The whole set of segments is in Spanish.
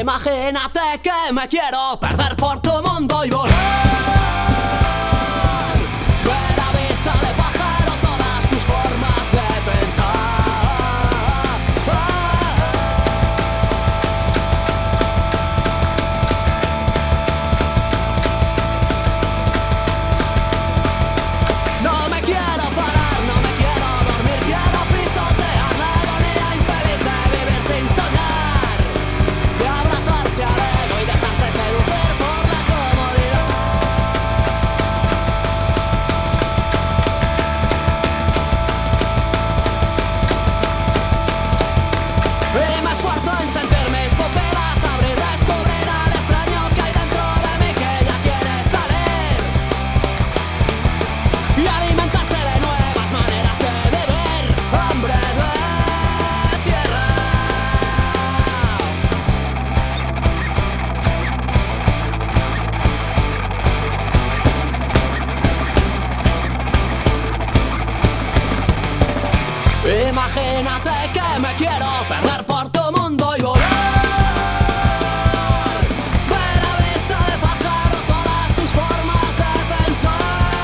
Imagínate que me quiero perder por tu mundo y volar. Ver a vista de pájaro todas tus formas de pensar. No me quiero parar, no me quiero dormir, quiero pisotear la agonía infeliz de vivir sin soñar, de abrazarse al ego y dejarse seducir por la comodidad. Y me esfuerzo en sentir mis pupilas, abrir, descubrir al extraño que hay dentro de mí que ya quiere salir y alimentarse de nuevas maneras de vivir. Hambre de tierra. Imagínate que me quiero perder por tu mundo y volar. Ver a vista de pájaro todas tus formas de pensar.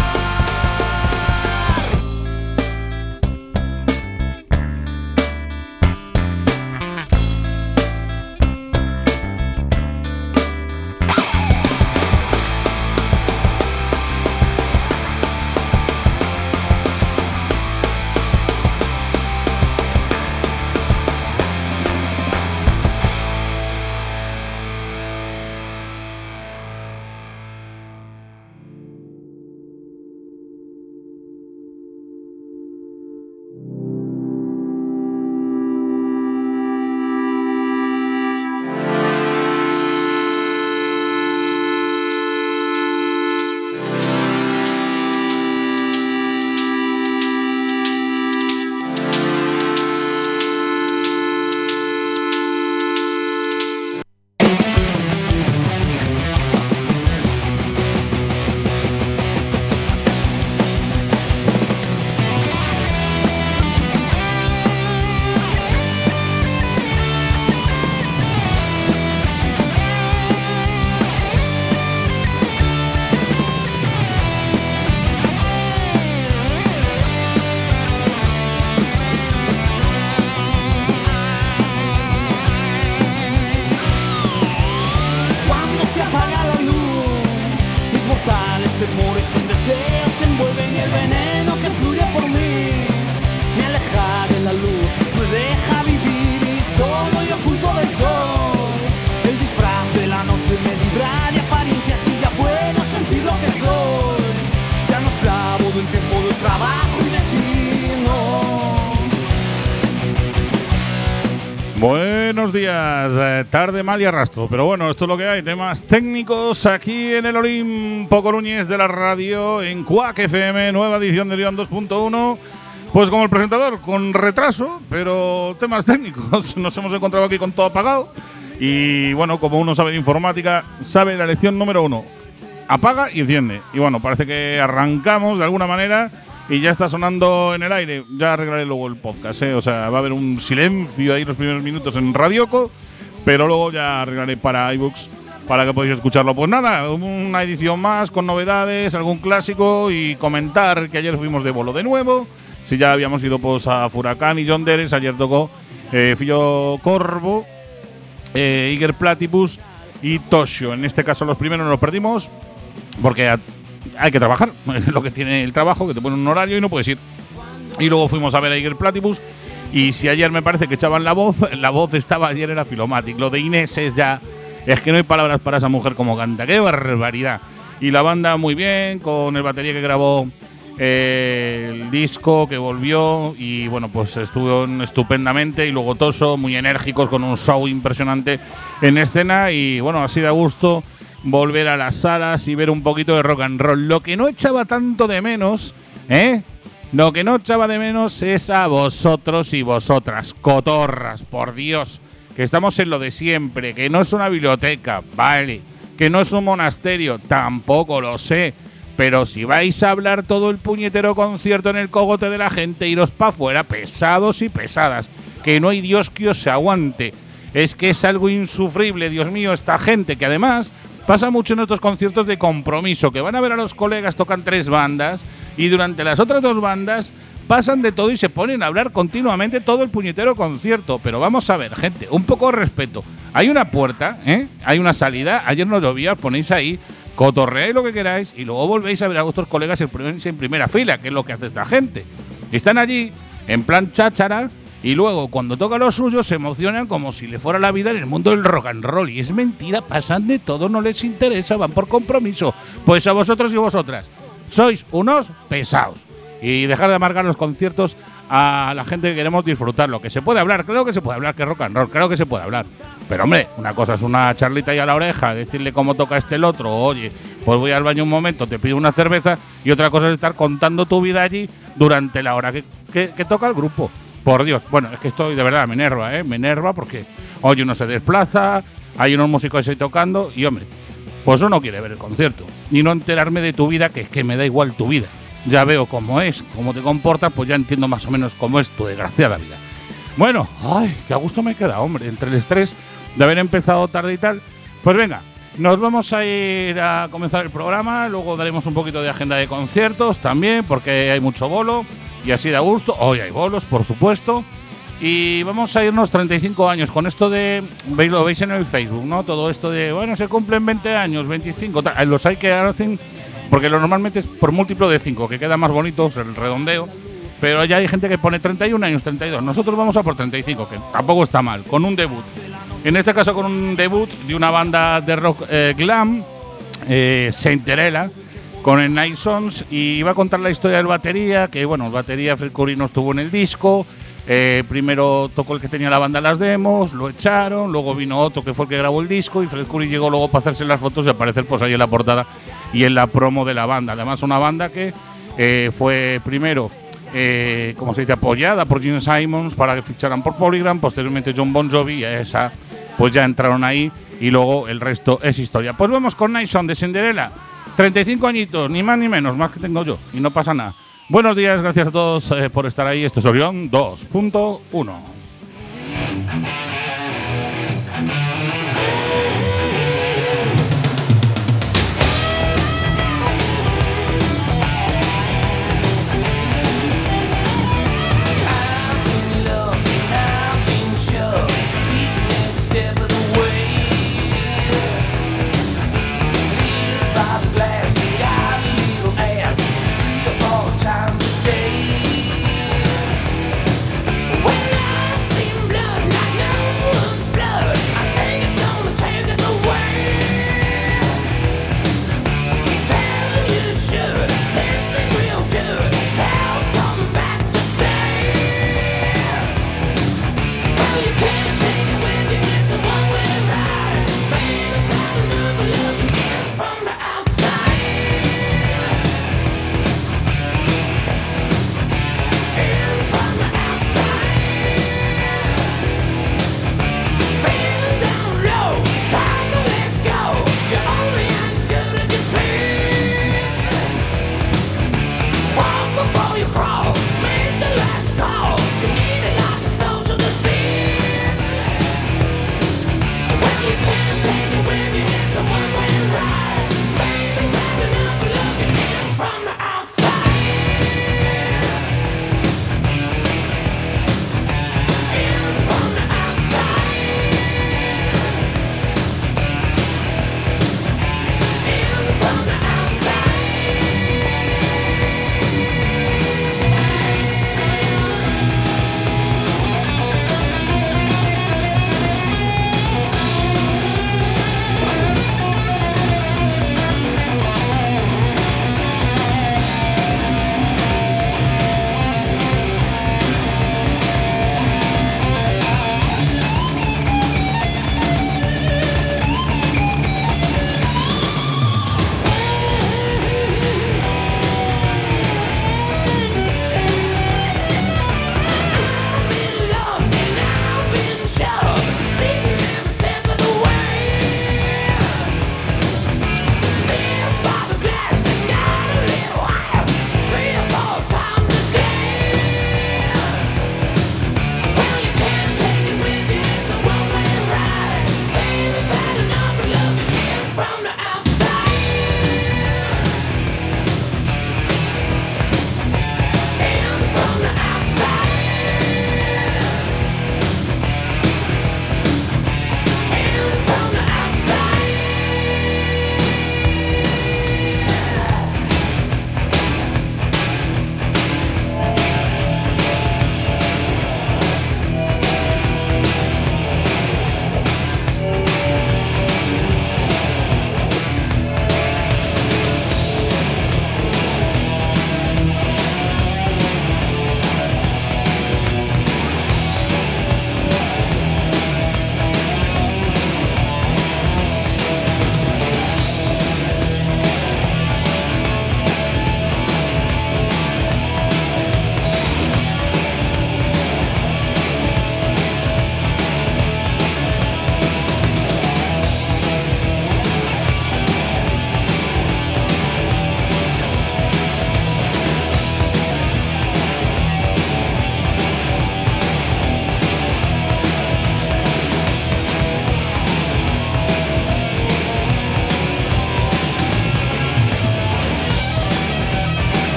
Cuando se apaga la luz, mis mortales temores sin deseos se envuelven y el veneno que fluye por mí me aleja de la luz, me deja vivir y solo y oculto del sol. El disfraz de la noche me libra de apariencias y ya puedo sentir lo que soy. Ya no esclavo del tiempo del trabajo y de ti, no. Buenos días, tarde mal y arrastro, pero bueno, esto es lo que hay, temas técnicos aquí en el Olimpo Coruñés de la radio, en Quack FM, nueva edición de León 2.1, pues como el presentador, con retraso, pero temas técnicos, nos hemos encontrado aquí con todo apagado y bueno, como uno sabe de informática, sabe la lección número 1, apaga y enciende, y bueno, parece que arrancamos de alguna manera. Y ya está sonando en el aire. Ya arreglaré luego el podcast, O sea, va a haber un silencio ahí los primeros minutos en Radioco, pero luego ya arreglaré para iBooks para que podáis escucharlo. Pues nada, una edición más con novedades, algún clásico y comentar que ayer fuimos de bolo de nuevo. Si ya habíamos ido pues a Furacán y John Deres, ayer tocó Fillo Corvo, Iger Platypus y Toshio. En este caso los primeros nos los perdimos porque hay que trabajar, lo que tiene el trabajo, que te pone un horario y no puedes ir. Y luego fuimos a ver a Iger Platypus y si ayer me parece que echaban la voz estaba ayer era Filomatic. Lo de Inés es que no hay palabras para esa mujer como canta, qué barbaridad. Y la banda muy bien, con el batería que grabó el disco, que volvió y bueno, pues estuvieron estupendamente. Y luego Toso, muy enérgicos, con un show impresionante en escena y bueno, así de gusto volver a las salas y ver un poquito de rock and roll. Lo que no echaba tanto de menos, lo que no echaba de menos es a vosotros y vosotras, cotorras, por Dios, que estamos en lo de siempre, que no es una biblioteca, vale, que no es un monasterio, tampoco lo sé, pero si vais a hablar todo el puñetero concierto en el cogote de la gente, iros para afuera, pesados y pesadas, que no hay Dios que os aguante. Es que es algo insufrible, Dios mío, esta gente que además pasa mucho en estos conciertos de compromiso, que van a ver a los colegas, tocan 3 bandas y durante las otras 2 bandas pasan de todo y se ponen a hablar continuamente todo el puñetero concierto. Pero vamos a ver, gente, un poco de respeto. Hay una puerta, hay una salida, ayer no llovía, os ponéis ahí, cotorreáis lo que queráis y luego volvéis a ver a vuestros colegas en primera fila, que es lo que hace esta gente. Están allí en plan cháchara y luego cuando toca lo suyo se emocionan como si le fuera la vida en el mundo del rock and roll. Y es mentira, pasan de todo, no les interesa, van por compromiso. Pues a vosotros y vosotras, sois unos pesados. Y dejar de amargar los conciertos a la gente que queremos disfrutarlo. Que se puede hablar, creo que se puede hablar, que rock and roll, creo que se puede hablar. Pero hombre, una cosa es una charlita ahí a la oreja, decirle cómo toca el otro, oye, pues voy al baño un momento, te pido una cerveza, y otra cosa es estar contando tu vida allí durante la hora que toca el grupo. Por Dios, bueno, es que estoy de verdad, me enerva porque, oye, uno se desplaza, hay unos músicos ahí tocando, y hombre, pues uno quiere ver el concierto, y no enterarme de tu vida, que es que me da igual tu vida. Ya veo cómo es, cómo te comportas, pues ya entiendo más o menos cómo es tu desgraciada vida. Bueno, ay, qué a gusto me queda, hombre, entre el estrés de haber empezado tarde y tal. Pues venga, nos vamos a ir a comenzar el programa, luego daremos un poquito de agenda de conciertos también, porque hay mucho bolo, y así da gusto. Hoy hay bolos, por supuesto. Y vamos a irnos 35 años con esto de, lo veis en el Facebook, ¿no? Todo esto de, bueno, se cumplen 20 años, 25, tal. Los hay que hacen, porque lo normalmente es por múltiplo de 5, que queda más bonito el redondeo. Pero ya hay gente que pone 31 años, 32. Nosotros vamos a por 35, que tampoco está mal, con un debut. En este caso con un debut de una banda de rock glam, Sainterella, con el Night Sons, y iba a contar la historia del batería, que bueno, el batería Fred Coury no estuvo en el disco. Primero tocó el que tenía la banda las demos, lo echaron, luego vino otro que fue el que grabó el disco, y Fred Coury llegó luego para hacerse las fotos y aparecer pues ahí en la portada y en la promo de la banda. Además una banda que fue primero, como se dice, apoyada por Gene Simmons para que ficharan por Polygram, posteriormente John Bon Jovi, y a esa pues ya entraron ahí y luego el resto es historia. Pues vamos con Night Sons de Cinderella, 35 añitos, ni más ni menos, más que tengo yo, y no pasa nada. Buenos días, gracias a todos por estar ahí. Esto es Orión 2.1. When I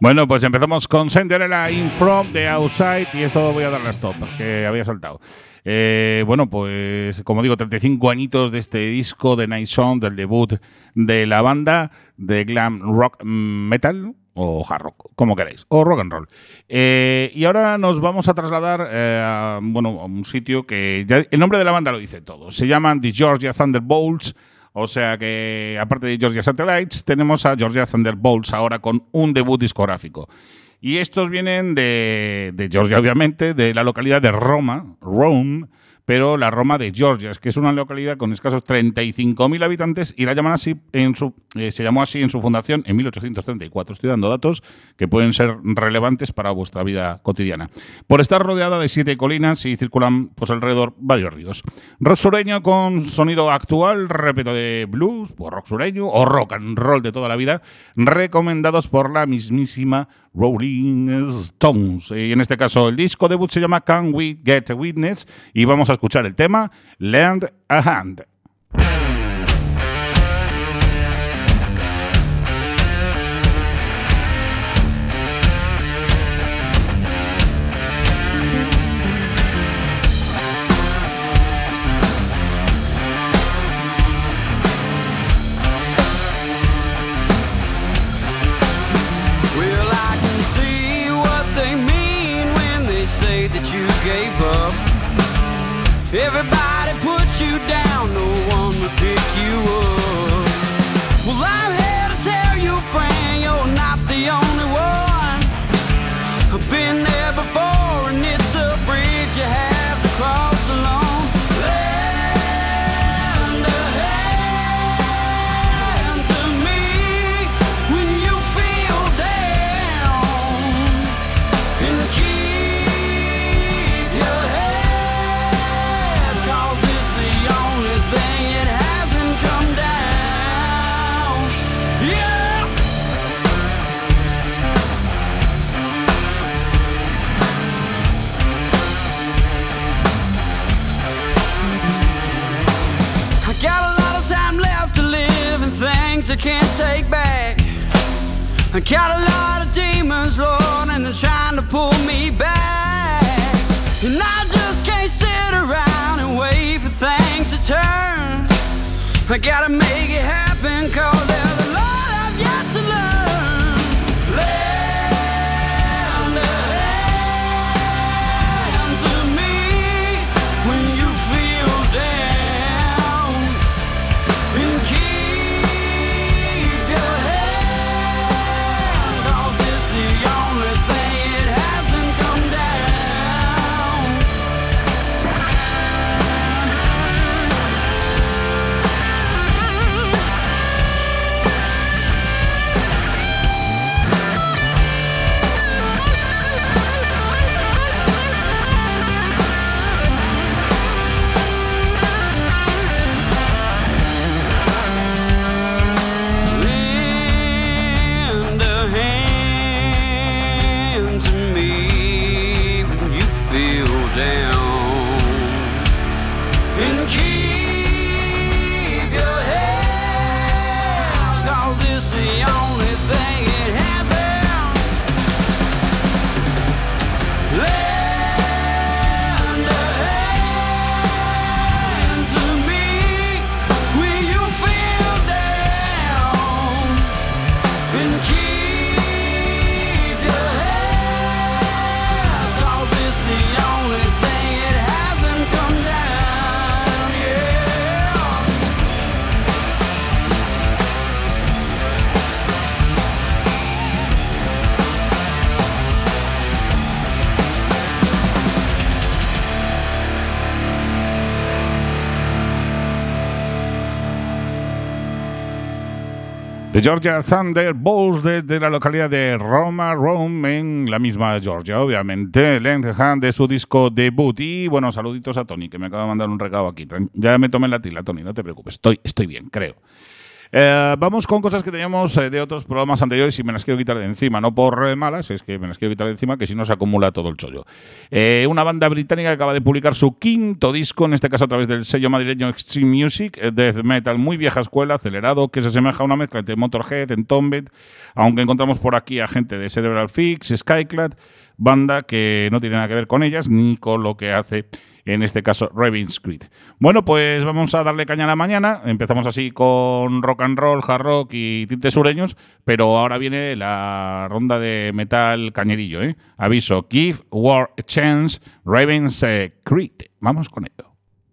Bueno, pues empezamos con Cinderella in From the Outside y esto voy a darle a stop, que había saltado. Bueno, pues como digo, 35 añitos de este disco de Night Song, del debut de la banda de glam rock metal o hard rock, como queráis, o rock and roll. Y ahora nos vamos a trasladar a un sitio que ya el nombre de la banda lo dice todo. Se llaman The Georgia Thunderbolts. O sea que, aparte de Georgia Satellites, tenemos a Georgia Thunderbolts ahora con un debut discográfico. Y estos vienen de Georgia, obviamente, de la localidad de Rome, pero la Roma de Georgia, que es una localidad con escasos 35.000 habitantes y la llaman así se llamó así en su fundación en 1834. Estoy dando datos que pueden ser relevantes para vuestra vida cotidiana. Por estar rodeada de 7 colinas y circulan pues alrededor varios ríos. Rock sureño con sonido actual, repito, de blues, pues rock sureño o rock and roll de toda la vida, recomendados por la mismísima Rolling Stones. Y en este caso el disco debut se llama Can We Get a Witness y vamos a escuchar el tema Lend a Hand. Everybody puts you down, no one will pick you up. Well, I'm here to tell you, friend, you're not the only one. I've been there before, and it's a bridge you have to cross alone. Lend a hand to me when you feel down, and keep your head. I can't take back. I got a lot of demons, Lord, and they're trying to pull me back. And I just can't sit around and wait for things to turn. I gotta make it happen, 'cause there's a lot I've yet to learn. Lend a hand to me when you feel down, and keep The Georgia Thunderbolts desde la localidad de Rome, en la misma Georgia, obviamente. Lend a Hand de su disco debut. Y bueno, saluditos a Tony, que me acaba de mandar un recado aquí. Ya me tomé la tila, Tony, no te preocupes. Estoy bien, creo. Vamos con cosas que teníamos de otros programas anteriores y me las quiero quitar de encima, no por malas, es que me las quiero quitar de encima, que si no se acumula todo el chollo. Una banda británica que acaba de publicar su quinto disco, en este caso a través del sello madrileño Extreme Music, death metal muy vieja escuela, acelerado, que se asemeja a una mezcla entre Motorhead, Entombed, aunque encontramos por aquí a gente de Cerebral Fix, Skyclad, banda que no tiene nada que ver con ellas ni con lo que hace en este caso Ravenscreed. Bueno, pues vamos a darle caña a la mañana. Empezamos así con rock and roll, hard rock y tintes sureños, pero ahora viene la ronda de metal cañerillo, ¿eh? Aviso, Give War a Chance, Ravenscreed. Vamos con ello.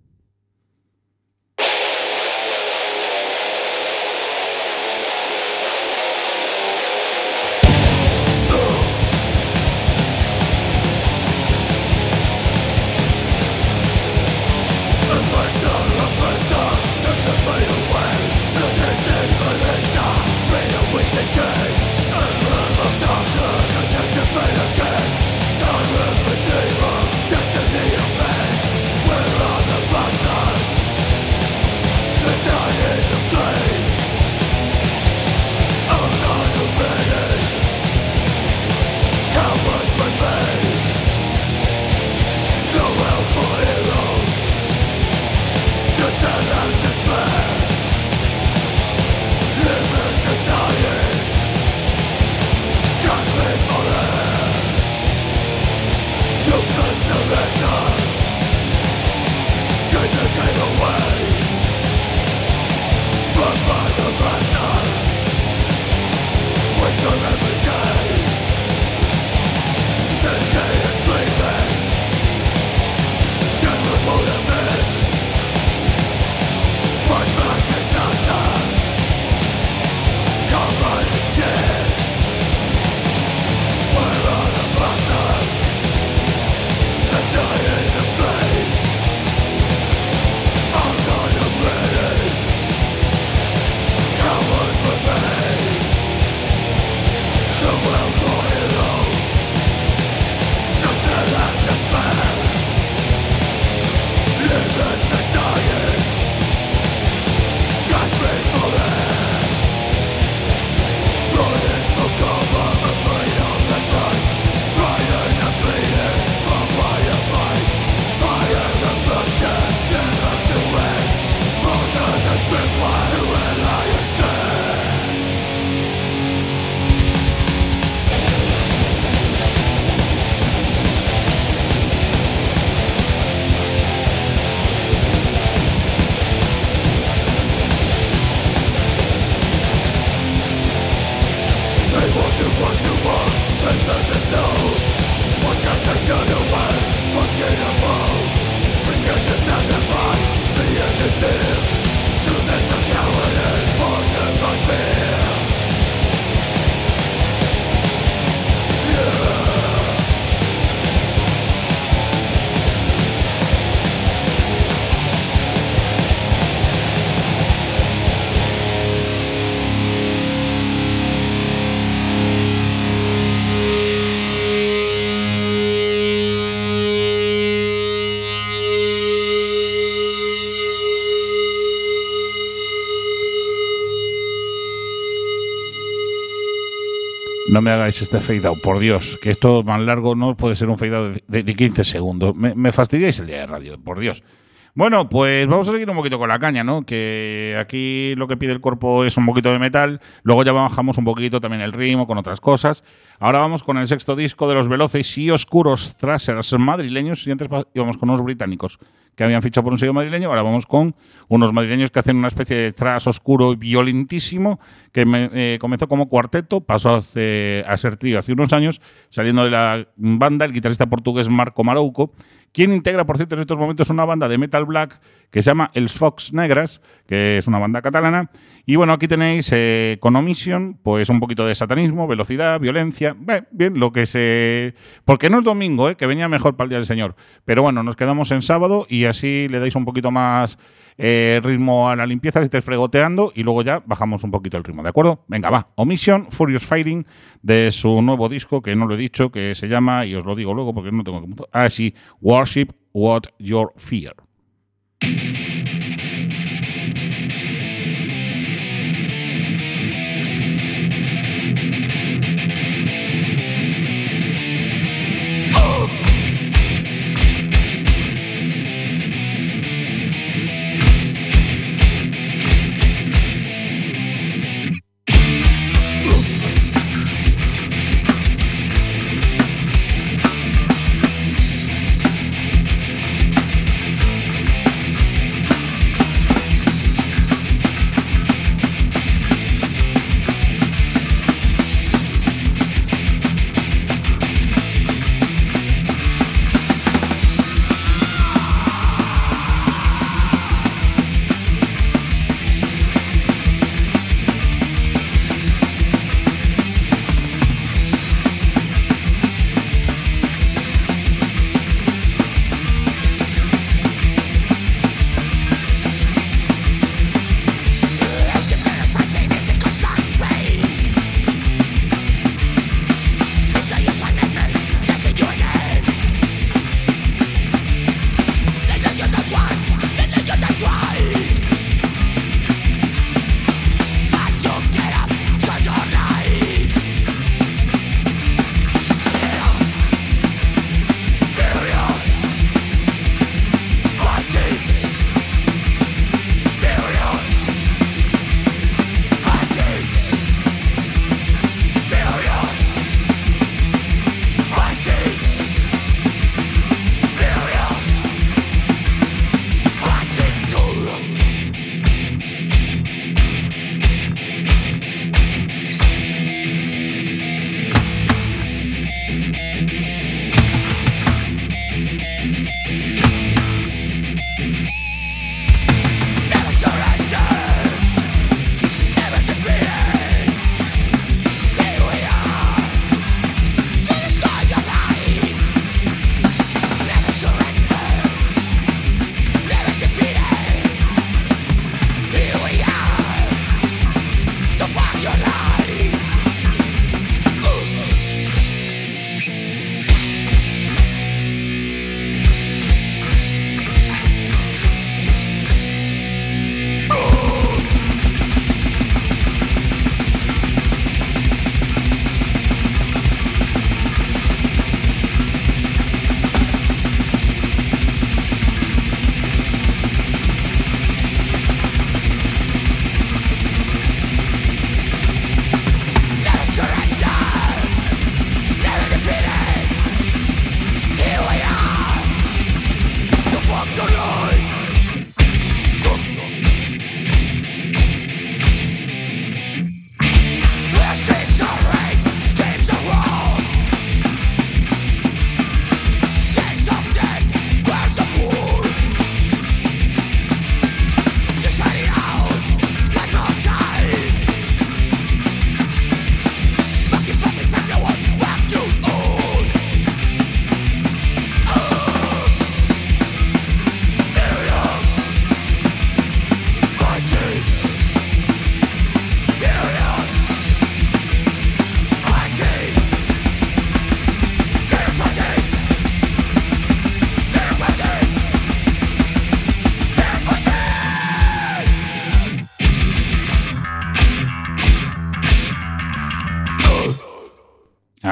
No me hagáis este fade out, por Dios, que esto más largo no puede ser un fade out de 15 segundos. Me fastidiáis el día de radio, por Dios. Bueno, pues vamos a seguir un poquito con la caña, ¿no? Que aquí lo que pide el cuerpo es un poquito de metal, luego ya bajamos un poquito también el ritmo con otras cosas. Ahora vamos con el sexto disco de los veloces y oscuros thrashers madrileños, y antes íbamos con unos británicos que habían fichado por un sello madrileño, ahora vamos con unos madrileños que hacen una especie de thrash oscuro y violentísimo, que comenzó como cuarteto, pasó a ser trío hace unos años, saliendo de la banda el guitarrista portugués Marco Marouco, quien integra, por cierto, en estos momentos una banda de metal black que se llama Els Focs Negres, que es una banda catalana. Y bueno, aquí tenéis con Omission, pues un poquito de satanismo, velocidad, violencia, bien, lo que se... Porque no es domingo, que venía mejor para el Día del Señor. Pero bueno, nos quedamos en sábado y así le dais un poquito más ritmo a la limpieza, si estáis fregoteando, y luego ya bajamos un poquito el ritmo, ¿de acuerdo? Venga, va. Omission, Furious Fighting, de su nuevo disco, que no lo he dicho, que se llama, y os lo digo luego porque no tengo que... sí, Worship What Your Fear.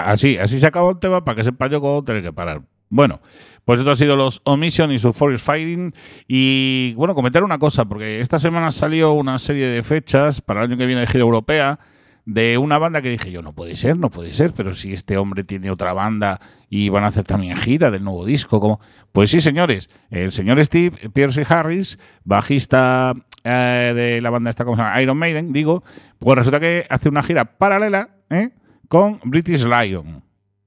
así se acabó el tema para que sepa yo cómo tener que parar. Bueno, pues esto ha sido los Omission y su Forest Fighting. Y bueno, comentar una cosa, porque esta semana salió una serie de fechas para el año que viene de gira europea de una banda que dije yo, no puede ser, pero si este hombre tiene otra banda y van a hacer también gira del nuevo disco, ¿cómo? Pues sí, señores, el señor Steve Pierce Harris, bajista de la banda esta, ¿cómo se llama? Iron Maiden, digo, pues resulta que hace una gira paralela con British Lion.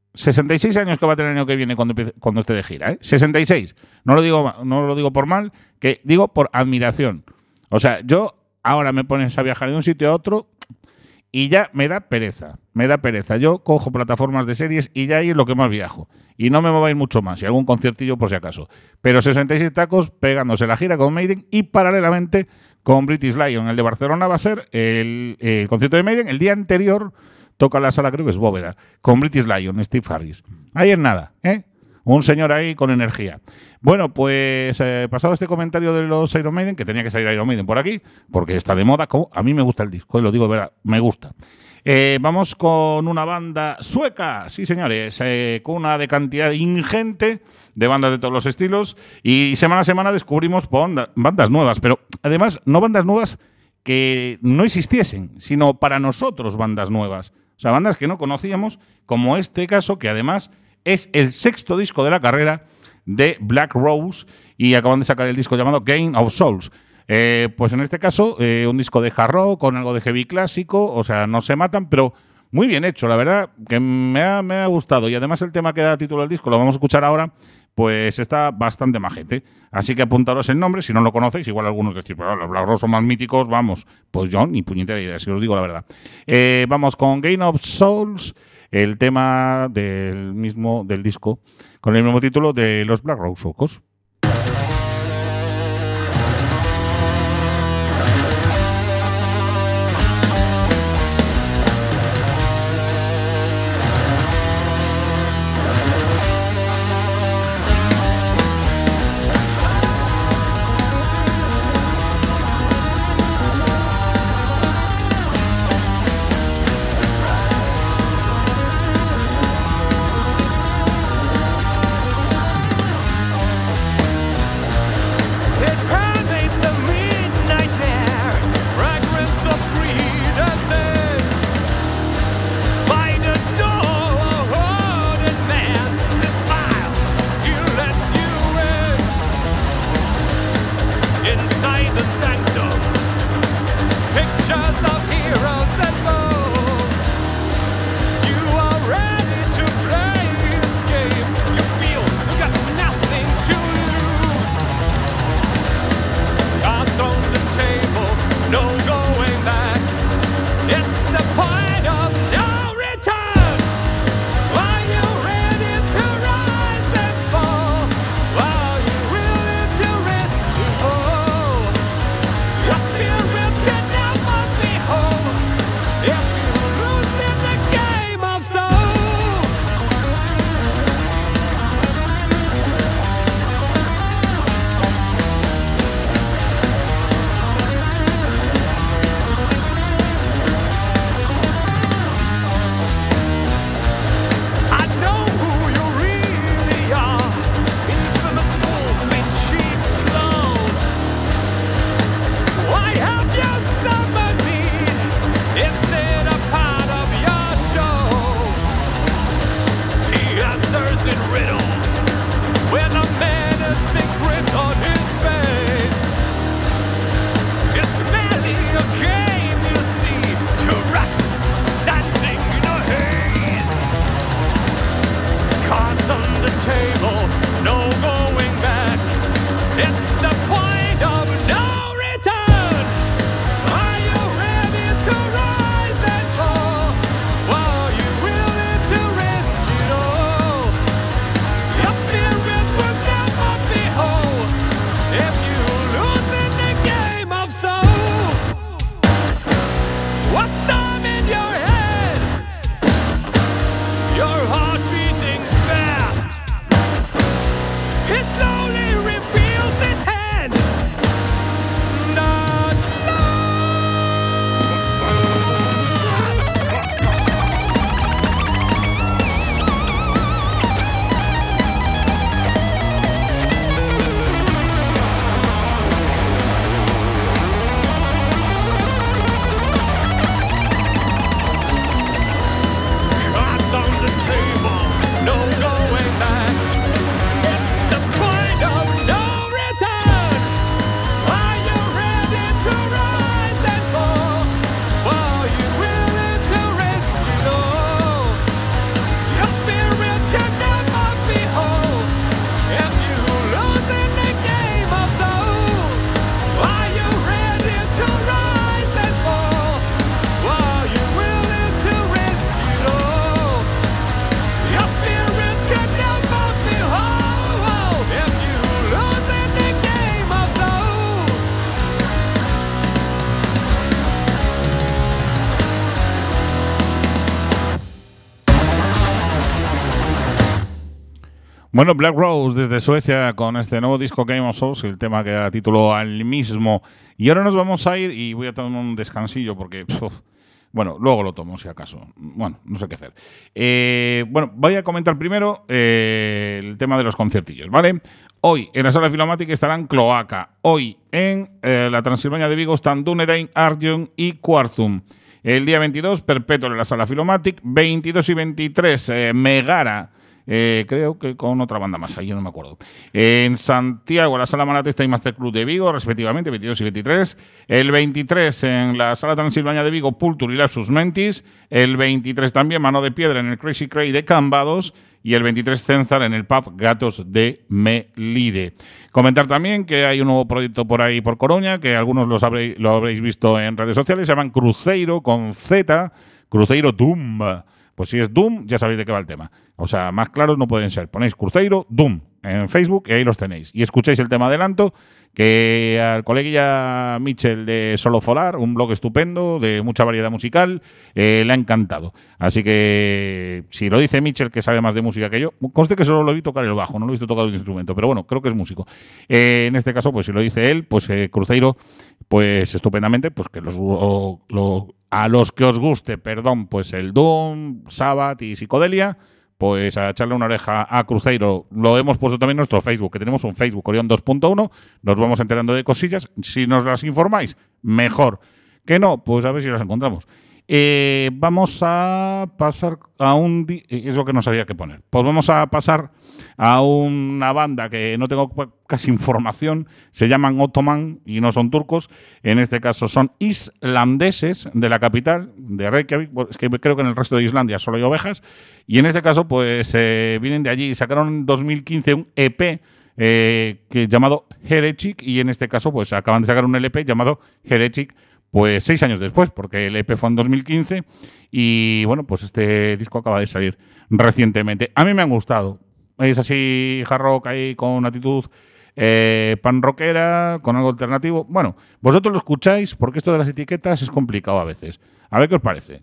66 años que va a tener el año que viene cuando esté de gira, 66. No lo digo por mal, que digo por admiración. O sea, yo ahora me pones a viajar de un sitio a otro y ya me da pereza. Yo cojo plataformas de series y ya ahí es lo que más viajo. Y no me voy a ir mucho más, y algún conciertillo por si acaso. Pero 66 tacos pegándose la gira con Maiden y paralelamente con British Lion. El de Barcelona va a ser el concierto de Maiden. El día anterior toca la sala, creo que es Bóveda, con British Lion, Steve Harris. Ahí es nada, un señor ahí con energía. Bueno, pues pasado este comentario de los Iron Maiden, que tenía que salir Iron Maiden por aquí, porque está de moda, como a mí me gusta el disco, lo digo de verdad, me gusta. Vamos con una banda sueca, sí señores, con una de cantidad ingente de bandas de todos los estilos, y semana a semana descubrimos bandas nuevas, pero además no bandas nuevas que no existiesen, sino para nosotros bandas nuevas. O sea, bandas que no conocíamos, como este caso, que además es el 6º disco de la carrera de Black Rose y acaban de sacar el disco llamado Game of Souls. Pues en este caso, un disco de hard rock con algo de heavy clásico, o sea, no se matan, pero muy bien hecho, la verdad, que me ha gustado. Y además el tema que da título al disco, lo vamos a escuchar ahora, pues está bastante majete. Así que apuntaros el nombre, si no lo conocéis, igual algunos decís, pero los Black Rose son más míticos, vamos. Pues yo ni puñetera idea, si os digo la verdad. Vamos con Game of Souls, el tema del disco, con el mismo título de los Black Rose suecos. Bueno, Black Rose desde Suecia con este nuevo disco Game of Souls, el tema que da título al mismo. Y ahora nos vamos a ir y voy a tomar un descansillo porque... bueno, luego lo tomo si acaso. Bueno, no sé qué hacer. Bueno, voy a comentar primero el tema de los conciertillos, ¿vale? Hoy en la Sala Filomatic estarán Cloaca. Hoy en la Transilvania de Vigo están Dunedain, Arjun y Quarzum. El día 22, Perpetual en la Sala Filomatic. 22 y 23, Megara. Creo que con otra banda más, ahí yo no me acuerdo. En Santiago, la Sala Malatesta y Master Club de Vigo, respectivamente, 22 y 23. El 23 en la Sala Transilvania de Vigo, Pultur y Lapsus Mentis. El 23 también, Mano de Piedra en el Crazy Cray de Cambados. Y el 23 Cenzar en el pub Gatos de Melide. Comentar también que hay un nuevo proyecto por ahí por Coruña, que algunos lo habréis visto en redes sociales, se llaman Cruzeiro con Z, Cruzeiro Doom. Pues si es Doom, ya sabéis de qué va el tema. O sea, más claros no pueden ser. Ponéis Cruzeiro Doom en Facebook y ahí los tenéis. Y escucháis el tema adelanto, que al coleguilla Mitchell de Solo Folar, un blog estupendo, de mucha variedad musical, le ha encantado. Así que, si lo dice Mitchell, que sabe más de música que yo, conste que solo lo vi tocar el bajo, no lo he visto tocar el instrumento, pero bueno, creo que es músico. En este caso, pues si lo dice él, pues Cruzeiro, pues estupendamente, pues que a los que os guste, pues el Doom, Sabbath y Psicodelia, pues a echarle una oreja a Cruzeiro. Lo hemos puesto también en nuestro Facebook, que tenemos un Facebook Orión 2.1, nos vamos enterando de cosillas. Si nos las informáis, mejor. Que no, pues a ver si las encontramos. Vamos a pasar a es lo que no sabía qué poner. Pues vamos a pasar a una banda que no tengo casi información. Se llaman Ottoman y no son turcos. En este caso son islandeses de la capital, de Reykjavik. Es que creo que en el resto de Islandia solo hay ovejas. Y en este caso pues vienen de allí. Sacaron en 2015 un EP llamado Heretic. Y en este caso pues acaban de sacar un LP llamado Heretic, pues 6 años después, porque el EP fue en 2015 y bueno, pues este disco acaba de salir recientemente. A mí me han gustado. Es así hard rock ahí con actitud pan rockera, con algo alternativo. Bueno, vosotros lo escucháis porque esto de las etiquetas es complicado a veces. A ver qué os parece.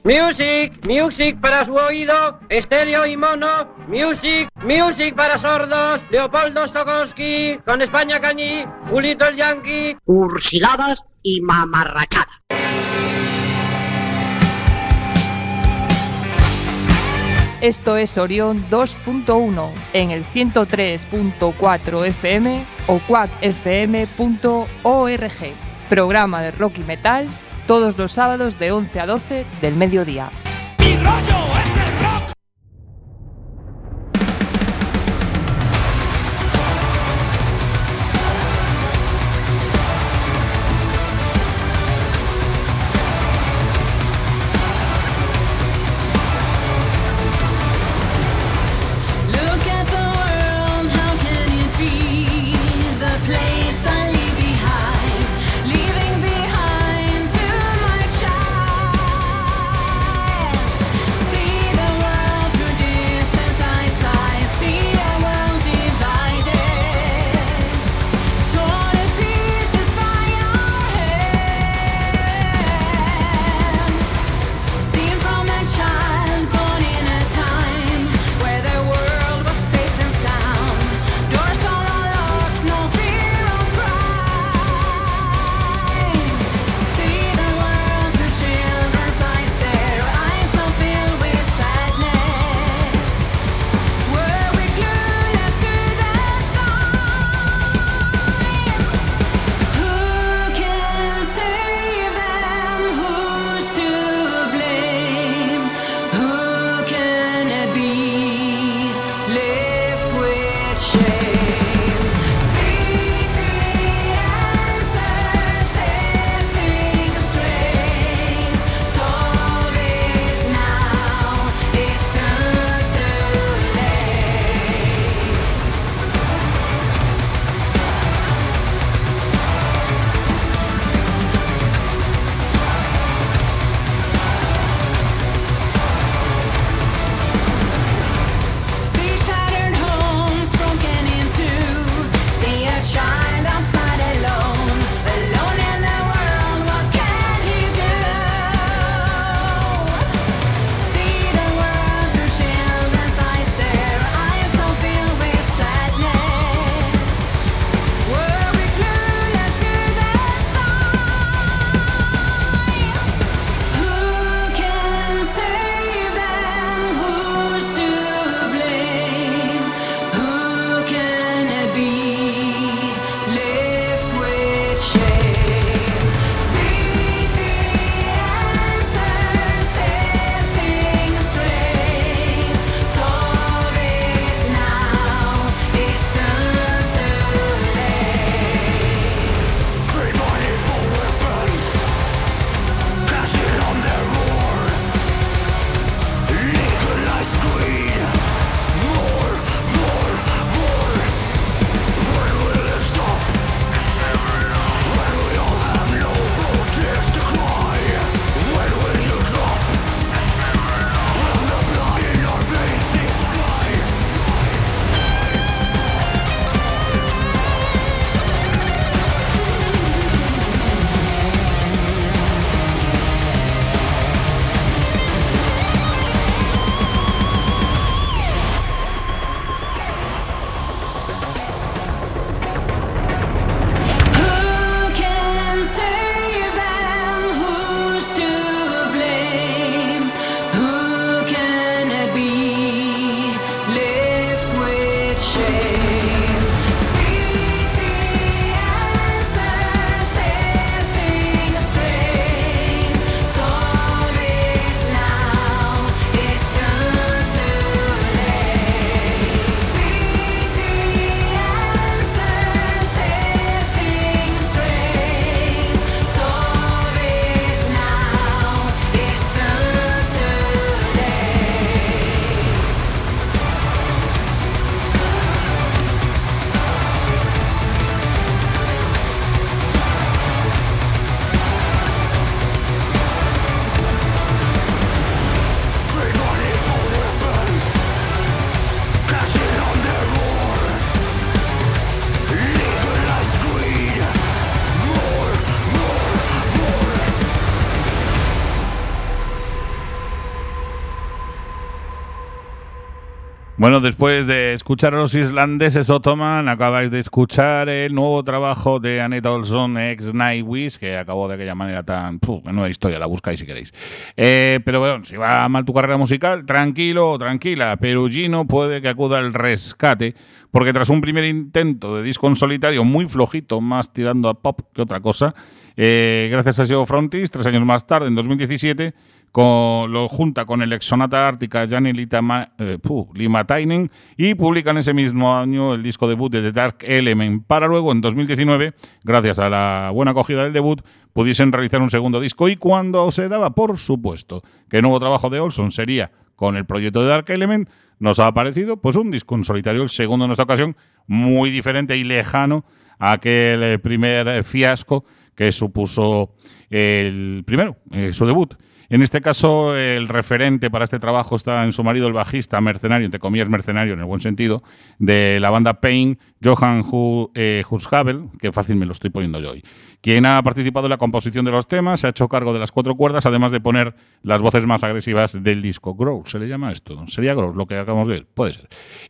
Music, music para su oído, estéreo y mono, music, music para sordos, Leopoldo Stokowski, con España Cañí, Julito el Yankee, cursiladas y mamarrachadas. Esto es Orión 2.1 en el 103.4 FM o quackfm.org. Programa de rock y metal todos los sábados de 11 a 12 del mediodía. Mi rollo es el rock. Look at the world, how can it be the place I leave behind, leaving behind to my child. See Bueno, después de escuchar a los islandeses Ottoman, acabáis de escuchar el nuevo trabajo de Annette Olson, ex Nightwish, que acabó de aquella manera tan... menuda historia, la buscáis si queréis. Pero bueno, si va mal tu carrera musical, tranquilo o tranquila, Perugino puede que acuda al rescate, porque tras un primer intento de disco en solitario muy flojito, más tirando a pop que otra cosa, gracias a Seo Frontis, 3 años más tarde, en 2017... lo junta con el ex Sonata Ártica Jani Limatainen y publican ese mismo año el disco debut de The Dark Element, para luego en 2019, gracias a la buena acogida del debut, pudiesen realizar un segundo disco, y cuando se daba por supuesto que el nuevo trabajo de Olson sería con el proyecto de Dark Element, nos ha aparecido pues un disco en solitario, el segundo en esta ocasión, muy diferente y lejano a aquel primer fiasco que supuso el primero, su debut. En este caso, el referente para este trabajo está en su marido, el bajista mercenario, entre comillas mercenario en el buen sentido, de la banda Pain, Johan Hurshabel, que fácil me lo estoy poniendo yo hoy, quien ha participado en la composición de los temas, se ha hecho cargo de las 4 cuerdas, además de poner las voces más agresivas del disco. Growl, ¿se le llama esto? ¿Sería Growl lo que acabamos de ver? Puede ser.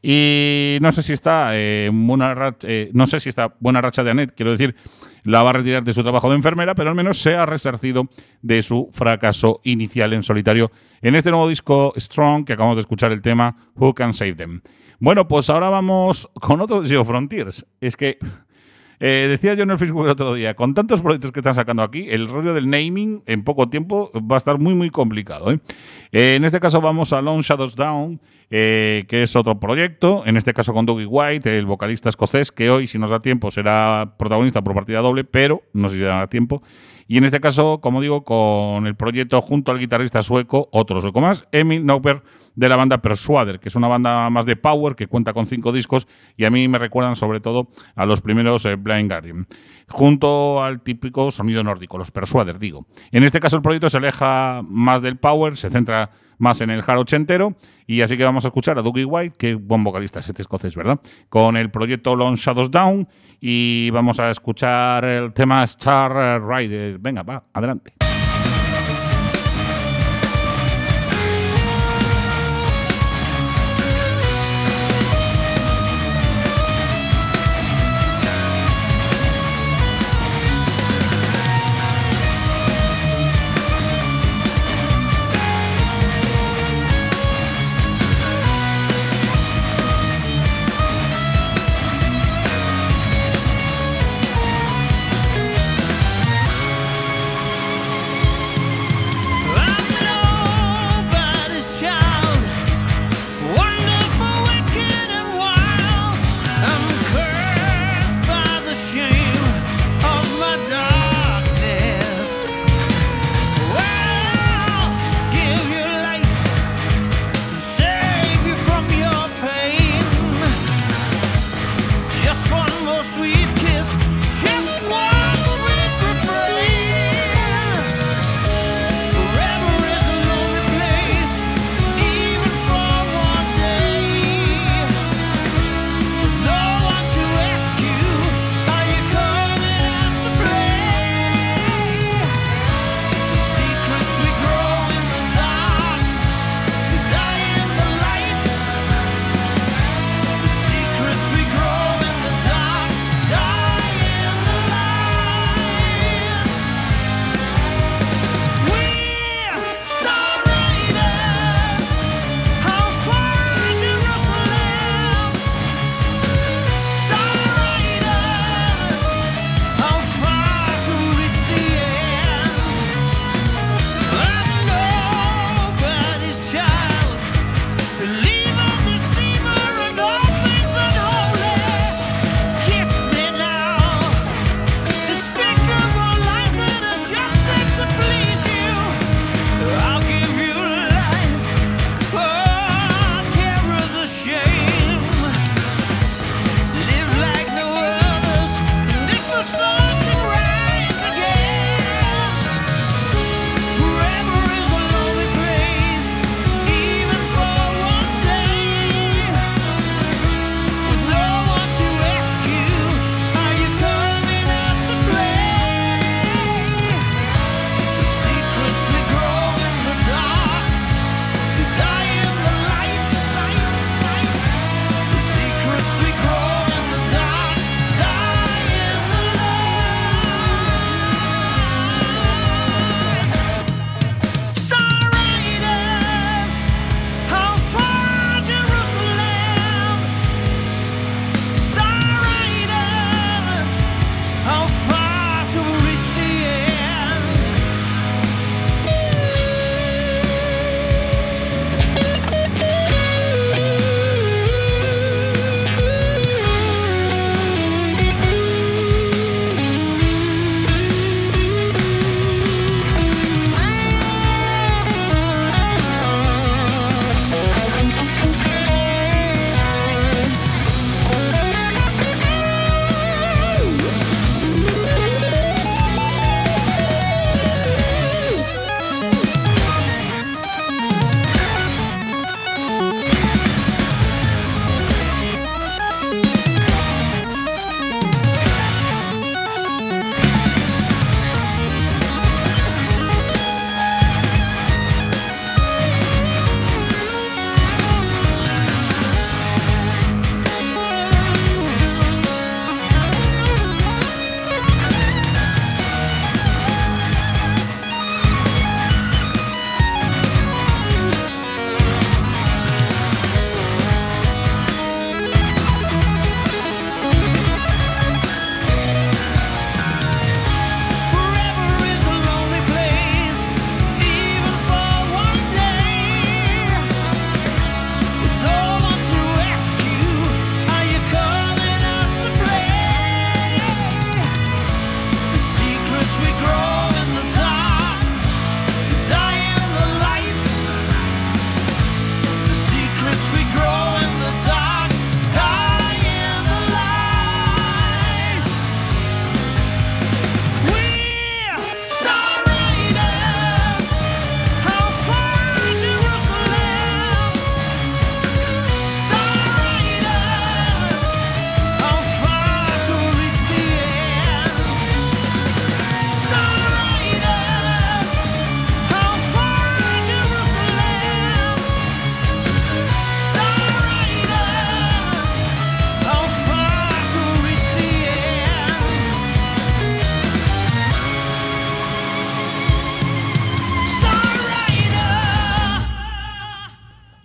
Y no sé si está buena racha de Annette, quiero decir, la va a retirar de su trabajo de enfermera, pero al menos se ha resarcido de su fracaso inicial en solitario en este nuevo disco Strong, que acabamos de escuchar el tema Who Can Save Them. Bueno, pues ahora vamos con otro de Geo Frontiers. Es que decía yo en el Facebook el otro día, con tantos proyectos que están sacando aquí, el rollo del naming en poco tiempo va a estar muy, muy complicado, ¿eh? En este caso vamos a Long Shadows Down, que es otro proyecto, en este caso con Dougie White, el vocalista escocés, que hoy, si nos da tiempo, será protagonista por partida doble, pero no sé si dará tiempo. Y en este caso, como digo, con el proyecto junto al guitarrista sueco, otro sueco más, Emil Nauper, de la banda Persuader, que es una banda más de power, que cuenta con 5 discos, y a mí me recuerdan sobre todo a los primeros Blind Guardian, junto al típico sonido nórdico, los Persuader, digo. En este caso el proyecto se aleja más del power, se centra más en el hard ochentero, y así que vamos a escuchar a Dougie White, que buen vocalista es este escocés, ¿verdad?, con el proyecto Long Shadows Down, y vamos a escuchar el tema Star Rider. Venga, va, adelante.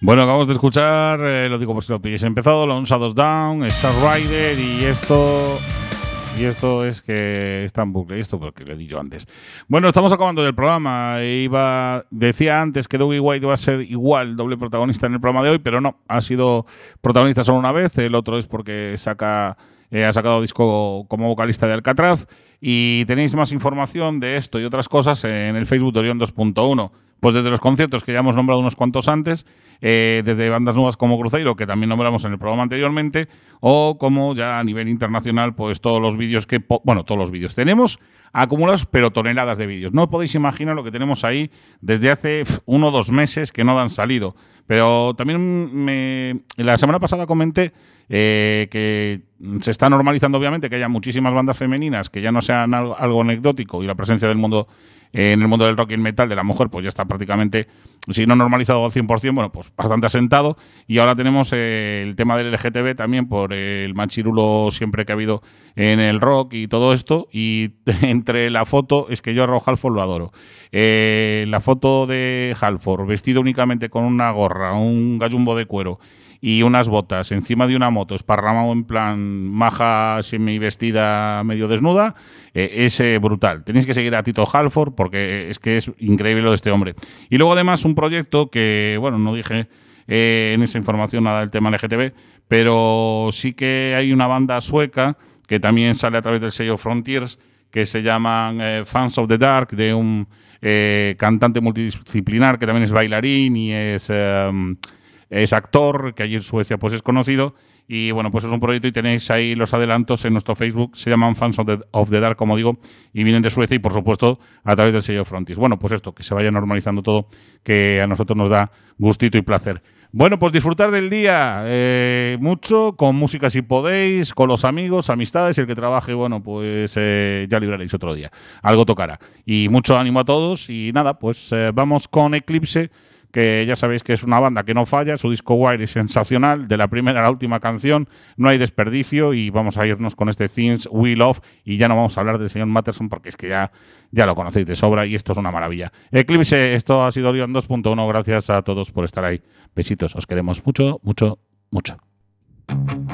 Bueno, acabamos de escuchar, lo digo por si lo pilléis empezado, Lone Shadows Down, Star Rider y esto es que está en bucle, esto porque lo he dicho antes. Bueno, estamos acabando del programa. Decía antes que Dougie White iba a ser igual doble protagonista en el programa de hoy, pero no, ha sido protagonista solo una vez. El otro es porque ha sacado disco como vocalista de Alcatraz. Y tenéis más información de esto y otras cosas en el Facebook de Orión 2.1. Pues desde los conciertos que ya hemos nombrado unos cuantos antes, desde bandas nuevas como Cruzeiro, que también nombramos en el programa anteriormente, o como ya a nivel internacional, pues todos los vídeos todos los vídeos. Tenemos acumulados, pero toneladas de vídeos. No podéis imaginar lo que tenemos ahí desde hace 1 o 2 meses que no han salido. Pero también la semana pasada comenté que se está normalizando, obviamente, que haya muchísimas bandas femeninas que ya no sean algo anecdótico, y la presencia del mundo en el mundo del rock y el metal de la mujer pues ya está prácticamente, si no normalizado al 100%, bueno, pues bastante asentado. Y ahora tenemos el tema del LGTB también por el machirulo siempre que ha habido en el rock y todo esto. Y entre la foto, es que yo a Halford lo adoro, la foto de Halford vestido únicamente con una gorra, un gallumbo de cuero y unas botas encima de una moto, esparramado en plan maja semi-vestida, medio desnuda, es brutal. Tenéis que seguir a Tito Halford porque es que es increíble lo de este hombre. Y luego además un proyecto que, bueno, no dije en esa información nada del tema LGTB, pero sí que hay una banda sueca que también sale a través del sello Frontiers, que se llaman Fans of the Dark, de un cantante multidisciplinar que también es bailarín y es actor, que allí en Suecia pues es conocido. Y bueno, pues es un proyecto y tenéis ahí los adelantos en nuestro Facebook. Se llaman Fans of the Dark, como digo, y vienen de Suecia y por supuesto a través del sello Frontiers. Bueno, pues esto, que se vaya normalizando todo, que a nosotros nos da gustito y placer. Bueno, pues disfrutar del día mucho, con música si podéis, con los amigos, amistades, y el que trabaje, bueno, pues ya libraréis otro día. Algo tocará. Y mucho ánimo a todos y nada, pues vamos con Eclipse, que ya sabéis que es una banda que no falla. Su disco Wire es sensacional, de la primera a la última canción, no hay desperdicio, y vamos a irnos con este Things We Love, y ya no vamos a hablar del señor Matterson porque es que ya lo conocéis de sobra y esto es una maravilla. Eclipse, esto ha sido Orión 2.1, gracias a todos por estar ahí. Besitos, os queremos mucho, mucho, mucho.